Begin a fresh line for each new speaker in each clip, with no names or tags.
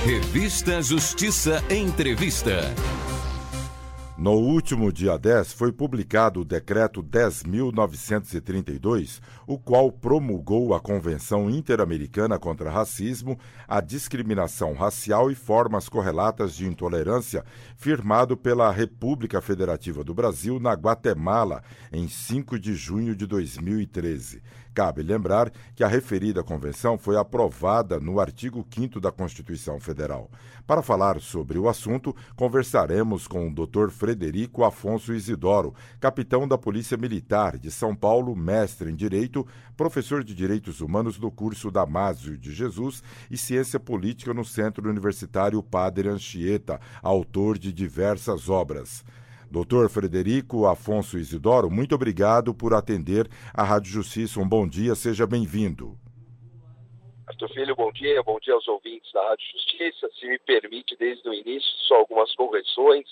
Revista Justiça Entrevista.
No último dia 10, foi publicado o Decreto 10.932, o qual promulgou a Convenção Interamericana contra Racismo, a Discriminação Racial e Formas Correlatas de Intolerância, firmado pela República Federativa do Brasil na Guatemala, em 5 de junho de 2013. Cabe lembrar que a referida convenção foi aprovada no artigo 5º da Constituição Federal. Para falar sobre o assunto, conversaremos com o Dr. Frederico Afonso Isidoro, capitão da Polícia Militar de São Paulo, mestre em Direito, professor de Direitos Humanos do curso Damásio de Jesus e Ciência Política no Centro Universitário Padre Anchieta, autor de diversas obras. Doutor Frederico Afonso Isidoro, muito obrigado por atender a Rádio Justiça. Um bom dia, seja bem-vindo.
Arthur Filho, bom dia aos ouvintes da Rádio Justiça. Se me permite, desde o início, só algumas correções.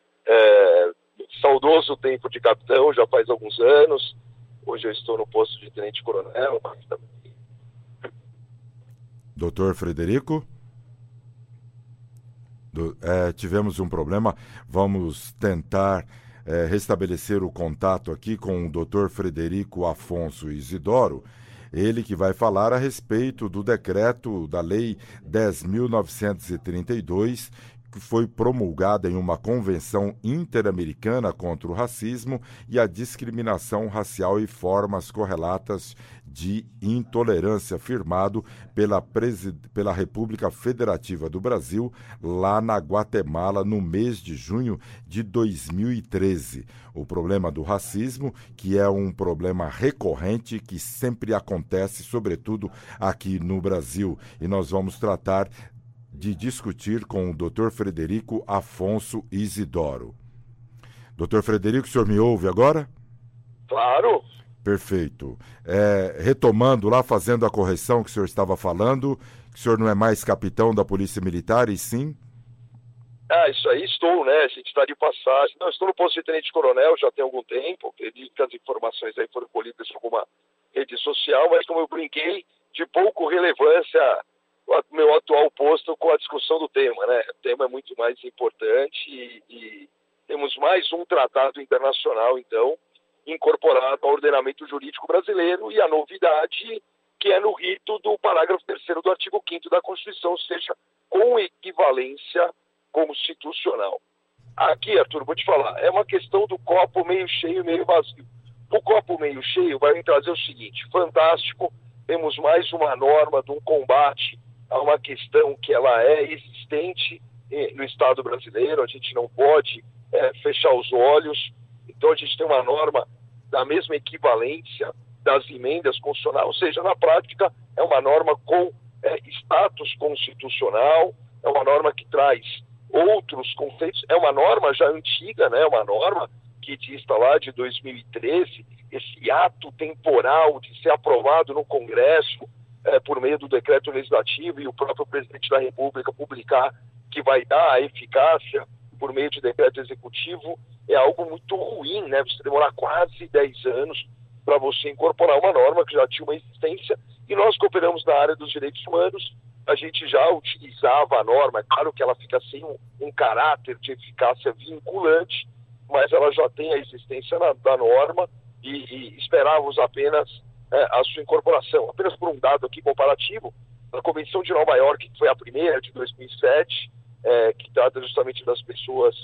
Saudoso tempo de capitão, já faz alguns anos. Hoje eu estou no posto de tenente-coronel.
Doutor Frederico? Tivemos um problema, vamos tentar restabelecer o contato aqui com o Dr. Frederico Afonso Isidoro, ele que vai falar a respeito do decreto da Lei 10.932, que foi promulgada em uma Convenção Interamericana contra o Racismo e a Discriminação Racial e Formas Correlatas de Intolerância, firmado pela República Federativa do Brasil, lá na Guatemala, no mês de junho de 2013. O problema do racismo, que é um problema recorrente, que sempre acontece, sobretudo aqui no Brasil. E nós vamos tratar de discutir com o Dr. Frederico Afonso Isidoro. Dr. Frederico, o senhor me ouve agora?
Claro.
Perfeito. Retomando lá, fazendo a correção que o senhor estava falando, que o senhor não é mais capitão da Polícia Militar, e sim?
Isso aí estou, né? A gente está de passagem. Não, estou no posto de tenente-coronel já tem algum tempo. Acredito que as informações aí foram colhidas em alguma rede social, mas como eu brinquei, de pouco relevância o meu atual posto com a discussão do tema, né? O tema é muito mais importante e temos mais um tratado internacional, então, incorporado ao ordenamento jurídico brasileiro, e a novidade que é no rito do parágrafo 3º do artigo 5º da Constituição, ou seja, com equivalência constitucional. Aqui, Arthur, vou te falar, é uma questão do copo meio cheio e meio vazio. O copo meio cheio vai me trazer o seguinte: fantástico, temos mais uma norma de um combate a uma questão que ela é existente no Estado brasileiro. A gente não pode fechar os olhos. Então a gente tem uma norma da mesma equivalência das emendas constitucionais, ou seja, na prática é uma norma com status constitucional, é uma norma que traz outros conceitos, é uma norma já antiga, né? Uma norma que dista lá de 2013, esse ato temporal de ser aprovado no Congresso por meio do decreto legislativo e o próprio presidente da República publicar que vai dar a eficácia por meio de decreto executivo, é algo muito ruim, né? Você demorar quase 10 anos para você incorporar uma norma que já tinha uma existência, e nós que operamos na área dos direitos humanos, a gente já utilizava a norma. É claro que ela fica sem um caráter de eficácia vinculante, mas ela já tem a existência da norma e esperávamos apenas a sua incorporação. Apenas por um dado aqui comparativo, a Convenção de Nova York, que foi a primeira, de 2007, que trata justamente das pessoas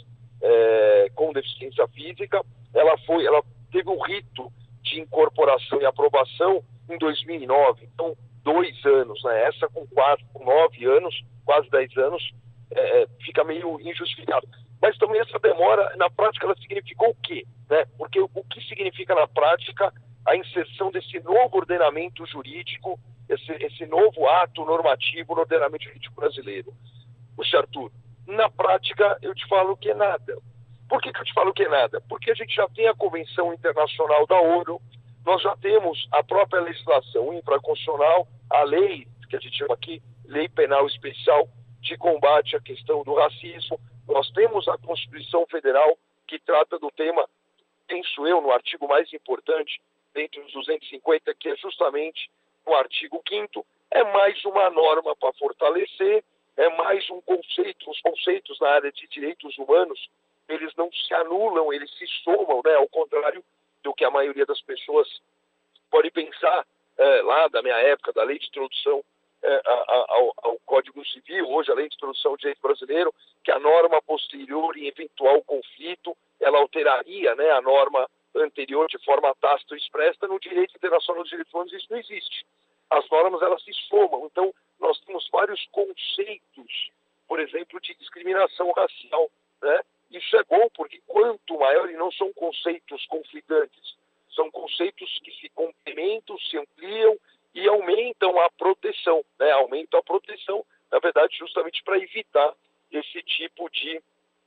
com deficiência física, ela teve um rito de incorporação e aprovação em 2009, então 2 anos, né? Essa com 9 anos, quase 10 anos, fica meio injustificado. Mas também essa demora, na prática, ela significou o quê? Né? Porque o que significa na prática a inserção desse novo ordenamento jurídico, esse novo ato normativo no ordenamento jurídico brasileiro? Puxa, Arthur, na prática eu te falo que é nada. Por que eu te falo que é nada? Porque a gente já tem a Convenção Internacional da ONU, nós já temos a própria legislação infraconstitucional, a lei, que a gente chama aqui, Lei Penal Especial de Combate à Questão do Racismo, nós temos a Constituição Federal, que trata do tema, penso eu, no artigo mais importante, dentre os 250, que é justamente no artigo 5º, é mais uma norma para fortalecer é mais um conceito. Os conceitos na área de direitos humanos, eles não se anulam, eles se somam, né? Ao contrário do que a maioria das pessoas pode pensar lá da minha época, da lei de introdução ao Código Civil, hoje a lei de introdução ao direito brasileiro, que a norma posterior em eventual conflito, ela alteraria, né, a norma anterior de forma tácita ou expressa. No direito internacional dos direitos humanos isso não existe. As normas, elas se somam. Então, nós temos vários conceitos, por exemplo, de discriminação racial, né? Isso é bom porque quanto maior, e não são conceitos conflitantes, são conceitos que se complementam, se ampliam e aumentam a proteção, né? Aumentam a proteção, na verdade, justamente para evitar esse tipo de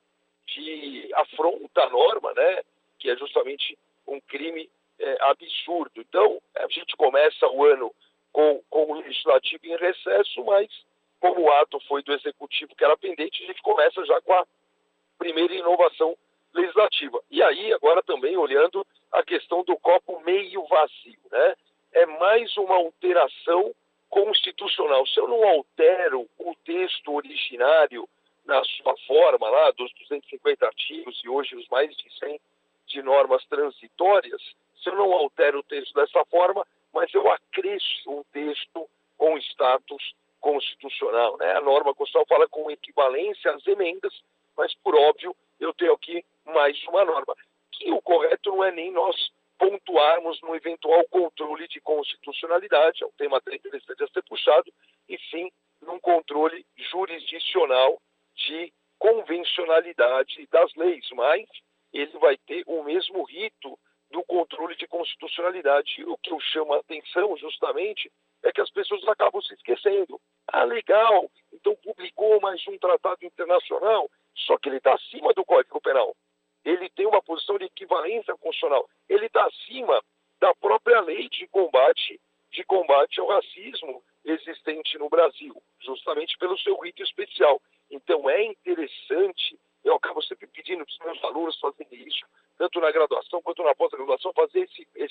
afronta à norma, né? Que é justamente um crime absurdo. Então, a gente começa o ano com o legislativo em recesso, mas como o ato foi do executivo que era pendente, a gente começa já com a primeira inovação legislativa. E aí, agora também olhando a questão do copo meio vazio, né? É mais uma alteração constitucional. Se eu não altero o texto originário na sua forma lá, dos 250 artigos e hoje os mais de 100 de normas transitórias, se eu não altero o texto dessa forma, mas eu acresço um texto com status constitucional, né? A norma constitucional fala com equivalência às emendas, mas, por óbvio, eu tenho aqui mais uma norma. Que o correto não é nem nós pontuarmos no eventual controle de constitucionalidade, é um tema até interessante a ser puxado, e sim num controle jurisdicional de convencionalidade das leis, mas ele vai ter o mesmo rito do controle de constitucionalidade. E o que eu chamo a atenção, justamente, é que as pessoas acabam se esquecendo. Ah, legal, então publicou mais um tratado internacional, só que ele está acima do Código Penal. Ele tem uma posição de equivalência constitucional. Ele está acima da própria lei de combate ao racismo existente no Brasil, justamente pelo seu rito especial. Então é interessante, eu acabo sempre pedindo para os meus alunos fazerem isso, tanto na graduação quanto na pós-graduação, fazer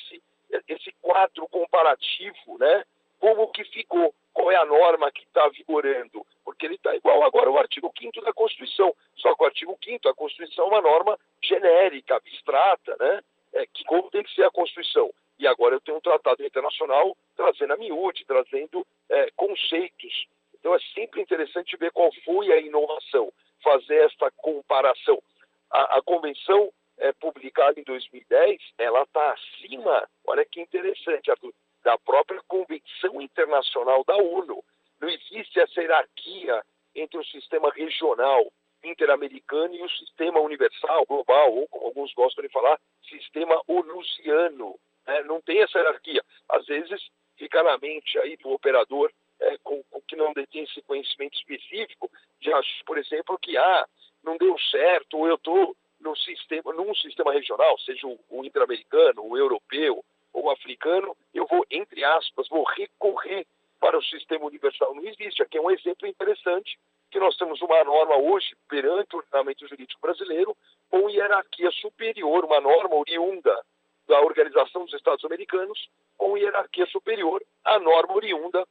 esse quadro comparativo, né? Como que ficou, qual é a norma que está vigorando, porque ele está igual agora ao artigo 5º da Constituição, só que o artigo 5º, a Constituição é uma norma genérica, abstrata, né? Que como tem que ser a Constituição. E agora eu tenho um tratado internacional trazendo a miúde, trazendo conceitos. Então é sempre interessante ver qual foi a inovação, fazer essa comparação. A Convenção publicada em 2010, ela está acima, olha que interessante, Arthur, da própria Convenção Internacional da ONU. Não existe essa hierarquia entre o sistema regional interamericano e o sistema universal, global, ou como alguns gostam de falar, sistema onusiano. Não tem essa hierarquia. Às vezes fica na mente aí do operador com que não detém esse conhecimento específico, de achar, por exemplo, que não deu certo, ou eu estou num sistema regional, seja o interamericano, o europeu, ou o africano, eu vou, entre aspas, vou recorrer para o sistema universal. Não existe. Aqui é um exemplo interessante que nós temos uma norma hoje perante o ordenamento jurídico brasileiro com hierarquia superior, uma norma oriunda da Organização dos Estados Americanos com hierarquia superior à norma oriunda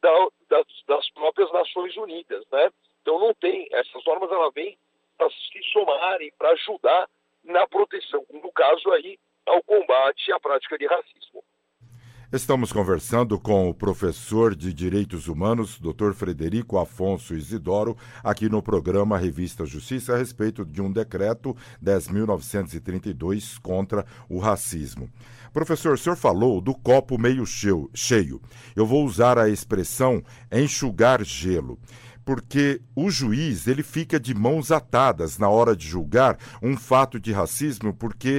das próprias Nações Unidas, né? Então não tem, essas normas elas vêm para se somarem, para ajudar na proteção, no caso aí, ao combate à prática de racismo.
Estamos conversando com o professor de Direitos Humanos, Dr. Frederico Afonso Isidoro, aqui no programa Revista Justiça, a respeito de um decreto 10.932 contra o racismo. Professor, o senhor falou do copo meio cheio. Eu vou usar a expressão enxugar gelo, porque o juiz ele fica de mãos atadas na hora de julgar um fato de racismo, porque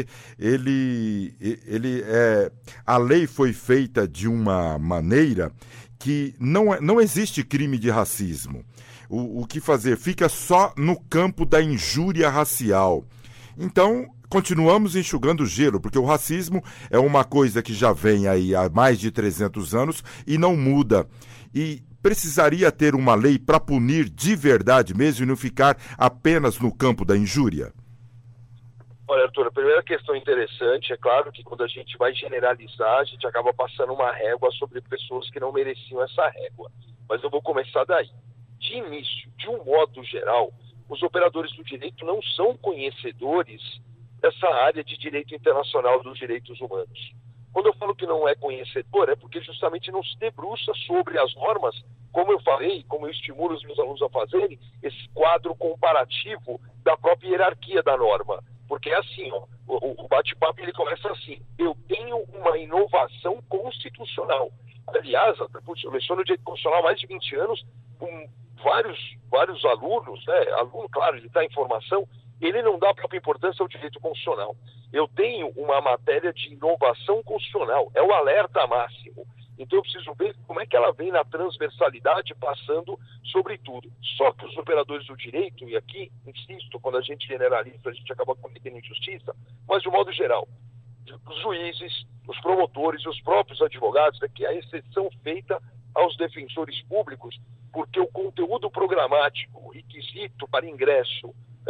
a lei foi feita de uma maneira que não existe crime de racismo. O que fazer? Fica só no campo da injúria racial. Então, continuamos enxugando gelo, porque o racismo é uma coisa que já vem aí há mais de 300 anos e não muda. E precisaria ter uma lei para punir de verdade mesmo e não ficar apenas no campo da injúria?
Olha, Arthur, a primeira questão interessante, é claro que quando a gente vai generalizar, a gente acaba passando uma régua sobre pessoas que não mereciam essa régua. Mas eu vou começar daí. De início, de um modo geral, os operadores do direito não são conhecedores dessa área de direito internacional dos direitos humanos. Quando eu falo que não é conhecedor, é porque justamente não se debruça sobre as normas, como eu falei, como eu estimulo os meus alunos a fazerem, esse quadro comparativo da própria hierarquia da norma. Porque é assim, ó, o bate-papo ele começa assim: eu tenho uma inovação constitucional. Aliás, eu leciono direito constitucional há mais de 20 anos, com vários alunos, né? Aluno, claro, ele está em formação, ele não dá a própria importância ao direito constitucional. Eu tenho uma matéria de inovação constitucional, é o alerta máximo. Então eu preciso ver como é que ela vem na transversalidade, passando sobre tudo. Só que os operadores do direito, e aqui, insisto, quando a gente generaliza, a gente acaba cometendo injustiça, mas de um modo geral, os juízes, os promotores e os próprios advogados, que é a exceção feita aos defensores públicos, porque o conteúdo programático, o requisito para ingresso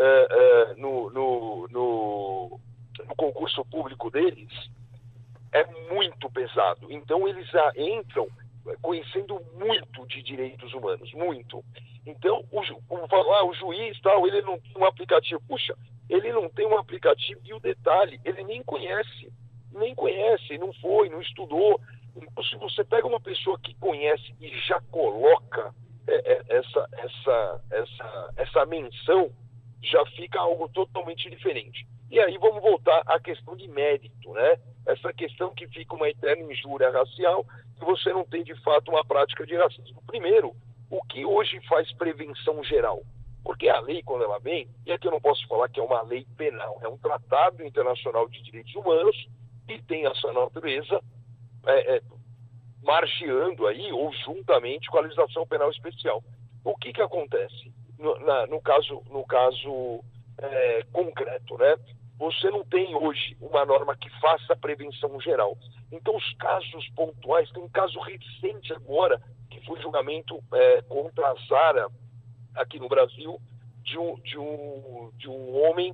no concurso público deles é muito pesado. Então eles já entram conhecendo muito de direitos humanos, muito. Então, como falar, o juiz tal, ele não tem um aplicativo. Puxa, ele não tem um aplicativo e o detalhe, ele nem conhece, não foi, não estudou. Então, se você pega uma pessoa que conhece e já coloca essa menção, já fica algo totalmente diferente. E aí vamos voltar à questão de mérito, né? Essa questão que fica uma eterna injúria racial, que você não tem de fato uma prática de racismo. Primeiro, o que hoje faz prevenção geral? Porque a lei, quando ela vem, e aqui eu não posso falar que é uma lei penal, é um tratado internacional de direitos humanos que tem essa natureza, margeando aí, ou juntamente com a legislação penal especial. O que acontece no caso concreto, né? Você não tem hoje uma norma que faça prevenção geral. Então, os casos pontuais, tem um caso recente agora, que foi julgamento contra a Zara, aqui no Brasil, de um homem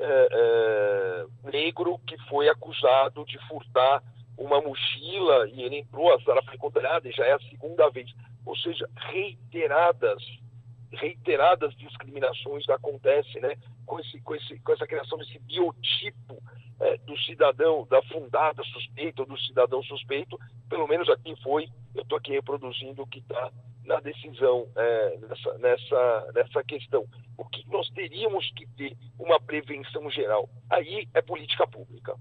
negro que foi acusado de furtar uma mochila e ele entrou, a Zara foi condenada e já é a segunda vez. Ou seja, reiteradas discriminações acontecem, né? Com essa criação desse biotipo do cidadão, da fundada suspeita ou do cidadão suspeito, pelo menos aqui eu estou aqui reproduzindo o que está na decisão nessa questão. O que nós teríamos que ter uma prevenção geral? Aí é política pública.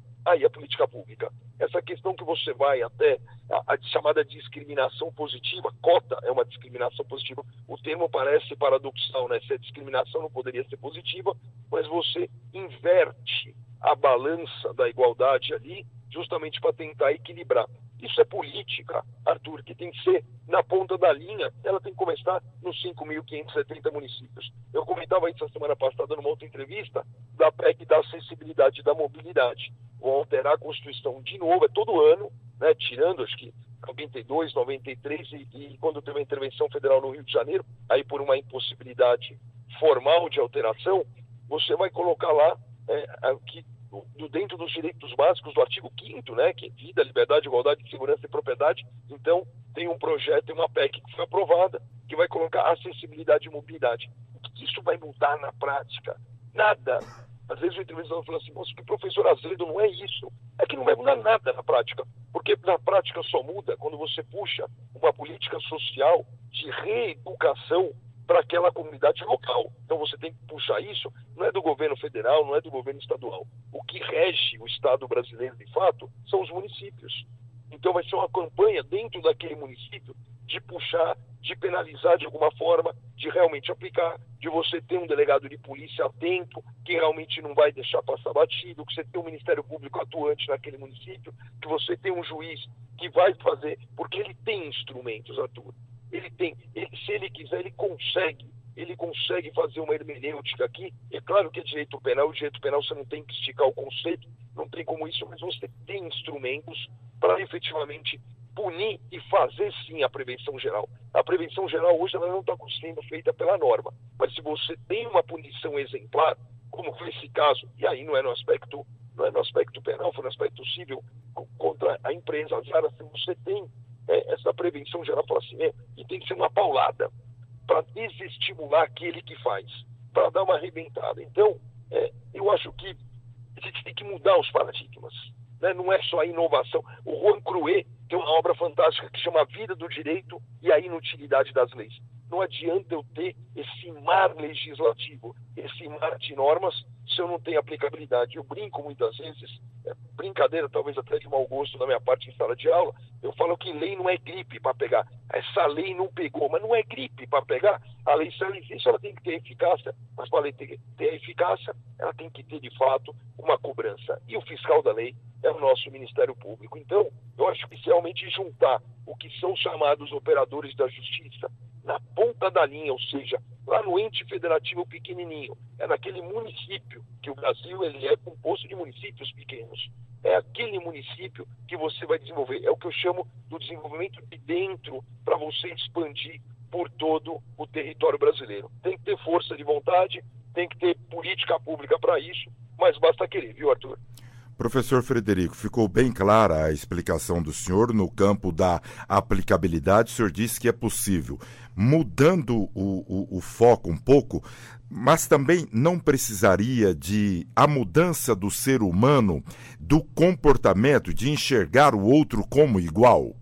Essa questão que você vai até a chamada discriminação positiva, cota é uma discriminação positiva. O termo parece paradoxal, né? Se a discriminação não poderia ser positiva, mas você inverte a balança da igualdade ali, justamente para tentar equilibrar. Isso é política, Arthur, que tem que ser na ponta da linha, ela tem que começar nos 5.570 municípios. Eu comentava isso a semana passada numa outra entrevista, da PEC da acessibilidade e da mobilidade. Vão alterar a Constituição de novo, é todo ano, né, tirando, acho que 92, 93, e quando teve a intervenção federal no Rio de Janeiro, aí por uma impossibilidade formal de alteração, você vai colocar lá que dentro dos direitos básicos do artigo 5º, né, que é vida, liberdade, igualdade, segurança e propriedade. Então, tem um projeto, tem uma PEC que foi aprovada, que vai colocar acessibilidade e mobilidade. O que isso vai mudar na prática? Nada. Às vezes o entrevistador fala assim, moço, que professor Azevedo não é isso. É que não vai mudar nada na prática, porque na prática só muda quando você puxa uma política social de reeducação para aquela comunidade local. Então você tem que puxar isso, não é do governo federal, não é do governo estadual. O que rege o Estado brasileiro, de fato, são os municípios. Então vai ser uma campanha dentro daquele município de puxar, de penalizar de alguma forma, de realmente aplicar, de você ter um delegado de polícia atento, que realmente não vai deixar passar batido, que você tem um Ministério Público atuante naquele município, que você tem um juiz que vai fazer, porque ele tem instrumentos, Arthur. Se ele quiser, ele consegue fazer uma hermenêutica aqui. É claro que é direito penal você não tem que esticar o conceito, não tem como isso, mas você tem instrumentos para efetivamente punir e fazer sim a prevenção geral. A prevenção geral hoje ela não está sendo feita pela norma, mas se você tem uma punição exemplar, como foi esse caso, e aí não é no aspecto penal, foi no aspecto civil contra a empresa Zara, se você tem essa prevenção geral, fala assim, e tem que ser uma paulada. para desestimular aquele que faz, para dar uma arrebentada. Então, eu acho que a gente tem que mudar os paradigmas, né? Não é só a inovação. O Juan Crouet tem uma obra fantástica que chama A Vida do Direito e a Inutilidade das Leis. Não adianta eu ter esse mar legislativo, esse mar de normas, se eu não tenho aplicabilidade. Eu brinco muitas vezes, brincadeira talvez até de mau gosto da minha parte em sala de aula, eu falo que lei não é gripe para pegar. Essa lei não pegou, mas não é gripe para pegar. A lei, se ela existe, ela tem que ter eficácia, mas para a lei ter eficácia, ela tem que ter, de fato, uma cobrança. E o fiscal da lei é o nosso Ministério Público. Então, eu acho que se realmente juntar o que são chamados operadores da justiça na ponta da linha, ou seja, lá no ente federativo pequenininho, é naquele município, que o Brasil ele é composto de municípios pequenos, é aquele município que você vai desenvolver, é o que eu chamo do desenvolvimento de dentro, para você expandir por todo o território brasileiro. Tem que ter força de vontade, tem que ter política pública para isso, mas basta querer, viu, Arthur?
Professor Frederico, ficou bem clara a explicação do senhor no campo da aplicabilidade. O senhor disse que é possível, mudando o foco um pouco, mas também não precisaria de a mudança do ser humano, do comportamento, de enxergar o outro como igual?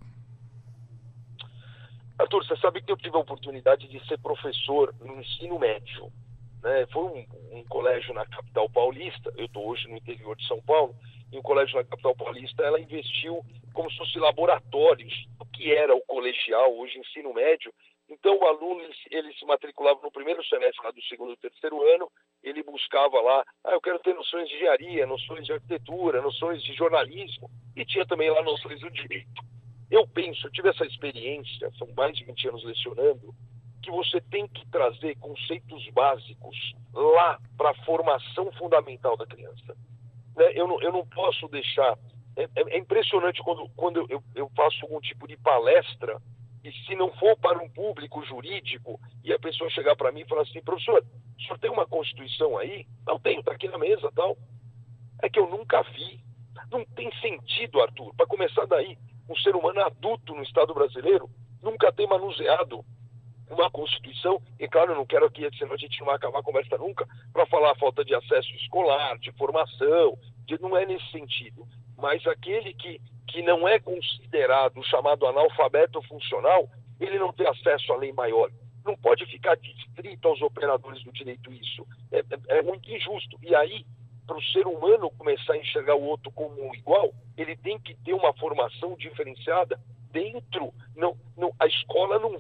Arthur, você sabe que eu tive a oportunidade de ser professor no ensino médio, né? Foi um colégio na capital paulista, eu estou hoje no interior de São Paulo, e um colégio na capital paulista, ela investiu como se fosse laboratórios, o que era o colegial, hoje ensino médio. Então o aluno, ele se matriculava no primeiro semestre, lá do segundo e terceiro ano, ele buscava lá, eu quero ter noções de engenharia, noções de arquitetura, noções de jornalismo, e tinha também lá noções do direito. Eu tive essa experiência, são mais de 20 anos lecionando, que você tem que trazer conceitos básicos lá para a formação fundamental da criança. Eu não posso deixar... É impressionante quando eu faço algum tipo de palestra e se não for para um público jurídico e a pessoa chegar para mim e falar assim, professor, o senhor tem uma Constituição aí? Não tenho, está aqui na mesa, tal. É que eu nunca vi. Não tem sentido, Arthur, para começar daí, um ser humano adulto no Estado brasileiro nunca tem manuseado uma Constituição, e claro, eu não quero aqui, senão a gente não vai acabar a conversa nunca, para falar a falta de acesso escolar, de formação, não é nesse sentido. Mas aquele que não é considerado chamado analfabeto funcional, ele não tem acesso à lei maior. Não pode ficar distrito aos operadores do direito isso. É muito injusto. E aí, para o ser humano começar a enxergar o outro como um igual, ele tem que ter uma formação diferenciada dentro. A escola não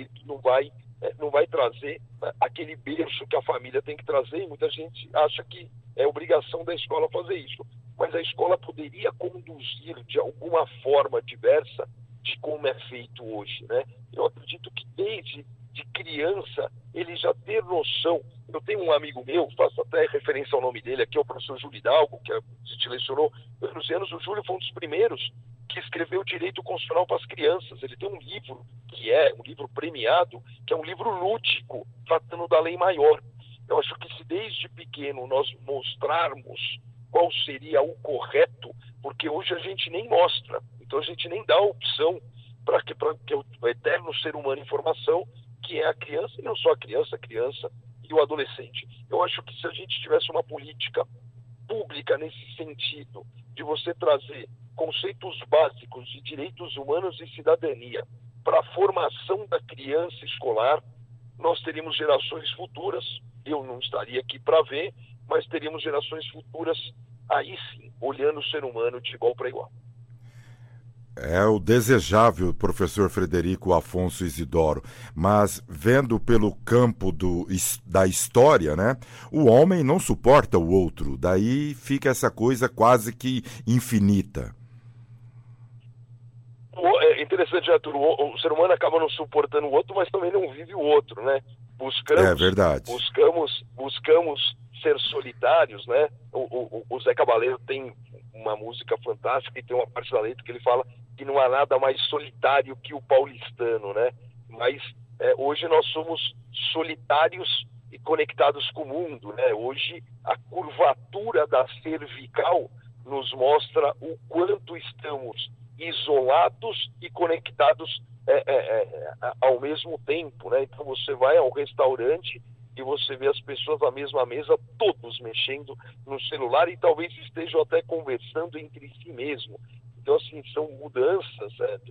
vai trazer aquele berço que a família tem que trazer, e muita gente acha que é obrigação da escola fazer isso. Mas a escola poderia conduzir de alguma forma diversa de como é feito hoje, né? Eu acredito que desde de criança ele já ter noção. Eu tenho um amigo meu, faço até referência ao nome dele aqui, é o professor Júlio Hidalgo, que a gente lecionou nos anos. O Júlio foi um dos primeiros que escreveu Direito Constitucional para as Crianças. Ele tem um livro, que é um livro premiado, que é um livro lúdico, tratando da lei maior. Eu acho que se desde pequeno nós mostrarmos qual seria o correto, porque hoje a gente nem mostra, então a gente nem dá a opção para que o eterno ser humano em formação, que é a criança, e não só a criança e o adolescente. Eu acho que se a gente tivesse uma política pública nesse sentido, de você trazer conceitos básicos de direitos humanos e cidadania para a formação da criança escolar, nós teríamos gerações futuras, eu não estaria aqui para ver, mas teríamos gerações futuras, aí sim, olhando o ser humano de igual para igual.
É o desejável, professor Frederico Afonso Isidoro, mas vendo pelo campo da história, né, o homem não suporta o outro, daí fica essa coisa quase que infinita.
É interessante, Arthur, o ser humano acaba não suportando o outro, mas também não vive o outro, né?
É verdade.
Buscamos ser solitários, né? O Zé Cabaleiro tem uma música fantástica e tem uma parte da letra que ele fala que não há nada mais solitário que o paulistano, né? Mas hoje nós somos solitários e conectados com o mundo, né? Hoje a curvatura da cervical nos mostra o quanto estamos isolados e conectados ao mesmo tempo, né? Então você vai ao restaurante e você vê as pessoas à mesma mesa, todos mexendo no celular e talvez estejam até conversando entre si mesmo. Então, assim, são mudanças,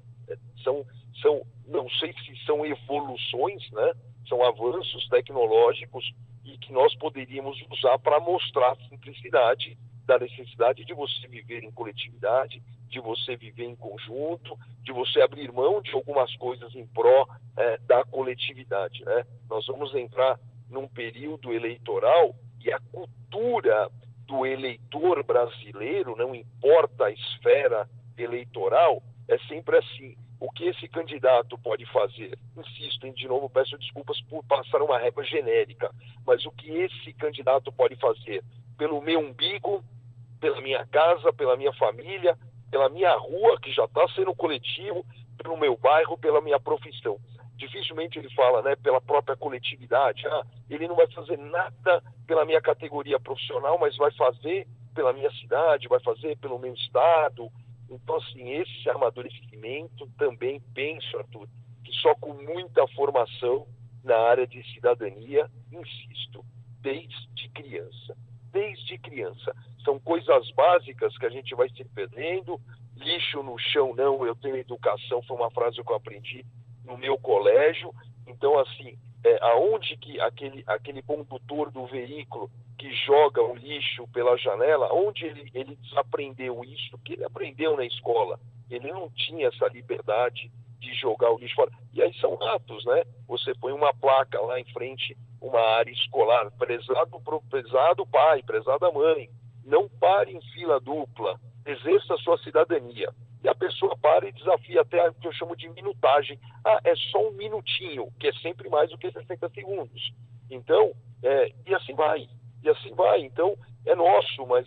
não sei se são evoluções, né? São avanços tecnológicos e que nós poderíamos usar para mostrar a simplicidade da necessidade de você viver em coletividade, de você viver em conjunto, de você abrir mão de algumas coisas em pró da coletividade, né? Nós vamos entrar num período eleitoral e a cultura do eleitor brasileiro, não importa a esfera eleitoral, é sempre assim. O que esse candidato pode fazer? Insisto, de novo, peço desculpas por passar uma régua genérica, mas o que esse candidato pode fazer pelo meu umbigo, pela minha casa, pela minha família, pela minha rua, que já está sendo coletivo, pelo meu bairro, pela minha profissão. Dificilmente ele fala, né, pela própria coletividade. Ele não vai fazer nada pela minha categoria profissional, mas vai fazer pela minha cidade, vai fazer pelo meu estado. Então, assim, esse amadurecimento também penso, Arthur, que só com muita formação na área de cidadania, insisto, desde criança. Desde criança. São coisas básicas que a gente vai se perdendo. Lixo no chão não, eu tenho educação, foi uma frase que eu aprendi no meu colégio. Então, assim, aonde que aquele condutor do veículo que joga o lixo pela janela, onde ele desaprendeu isso, que ele aprendeu na escola. Ele não tinha essa liberdade de jogar o lixo fora. E aí são atos, né? Você põe uma placa lá em frente, uma área escolar, prezado pai, prezada mãe, não pare em fila dupla, exerça a sua cidadania. E a pessoa para e desafia até o que eu chamo de minutagem. É só um minutinho, que é sempre mais do que 60 segundos. Então, e assim vai. Então, é nosso, mas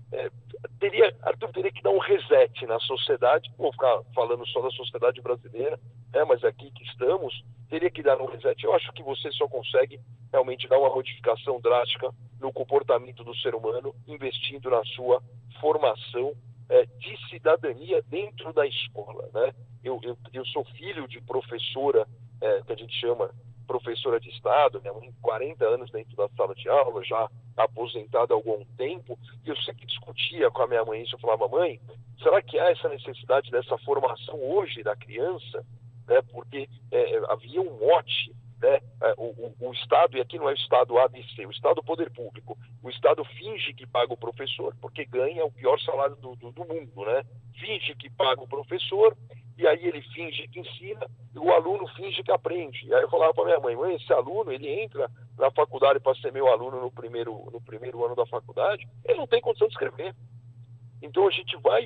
Arthur, teria que dar um reset na sociedade. Não vou ficar falando só da sociedade brasileira, mas aqui que estamos, teria que dar um reset. Eu acho que você só consegue realmente dar uma modificação drástica no comportamento do ser humano, investindo na sua formação de cidadania dentro da escola, né? Eu sou filho de professora, que a gente chama professora de Estado, minha mãe 40 anos dentro da sala de aula, já aposentada há algum tempo, e eu sempre discutia com a minha mãe isso. Eu falava, mãe, será que há essa necessidade dessa formação hoje da criança? Porque havia um mote, né? O Estado, e aqui não é o Estado ABC, o Estado Poder Público, o Estado finge que paga o professor porque ganha o pior salário do mundo, né? Finge que paga o professor, e aí ele finge que ensina, e o aluno finge que aprende. E aí eu falava para minha mãe, esse aluno, ele entra na faculdade para ser meu aluno no primeiro ano da faculdade, ele não tem condição de escrever. Então a gente vai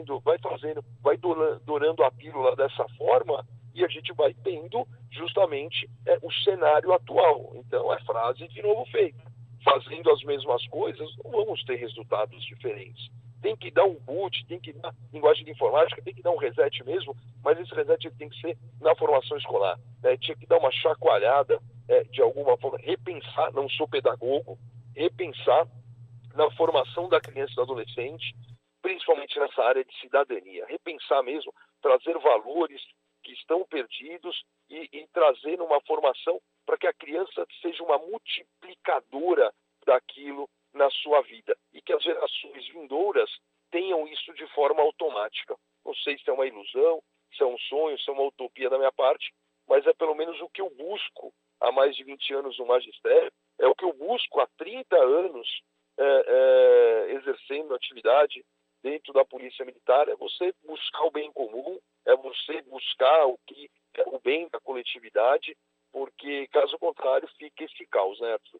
dourando a pílula dessa forma, e a gente vai tendo justamente o cenário atual. Então é frase de novo feita. Fazendo as mesmas coisas, não vamos ter resultados diferentes. Tem que dar um boot, tem que dar linguagem de informática, tem que dar um reset mesmo, mas esse reset tem que ser na formação escolar. Tinha que dar uma chacoalhada, de alguma forma, repensar, não sou pedagogo, repensar na formação da criança e do adolescente, principalmente nessa área de cidadania. Repensar mesmo, trazer valores que estão perdidos e trazer uma formação para que a criança seja uma multiplicadora daquilo na sua vida e que as gerações vindouras tenham isso de forma automática. Não sei se é uma ilusão, se é um sonho, se é uma utopia da minha parte, mas é pelo menos o que eu busco há mais de 20 anos no magistério, é o que eu busco há 30 anos exercendo atividade dentro da Polícia Militar. É você buscar o bem comum, é você buscar o bem da coletividade, porque, caso contrário, fica esse caos, né, Arthur?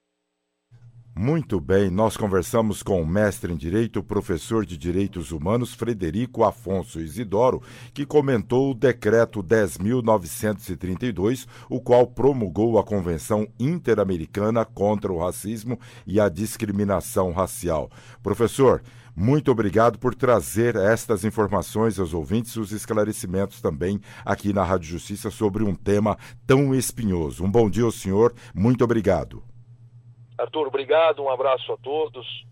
Muito bem, nós conversamos com o mestre em Direito, professor de Direitos Humanos, Frederico Afonso Isidoro, que comentou o Decreto 10.932, o qual promulgou a Convenção Interamericana contra o Racismo e a Discriminação Racial. Professor, muito obrigado por trazer estas informações aos ouvintes e os esclarecimentos também aqui na Rádio Justiça sobre um tema tão espinhoso. Um bom dia ao senhor, muito obrigado.
Arthur, obrigado, um abraço a todos.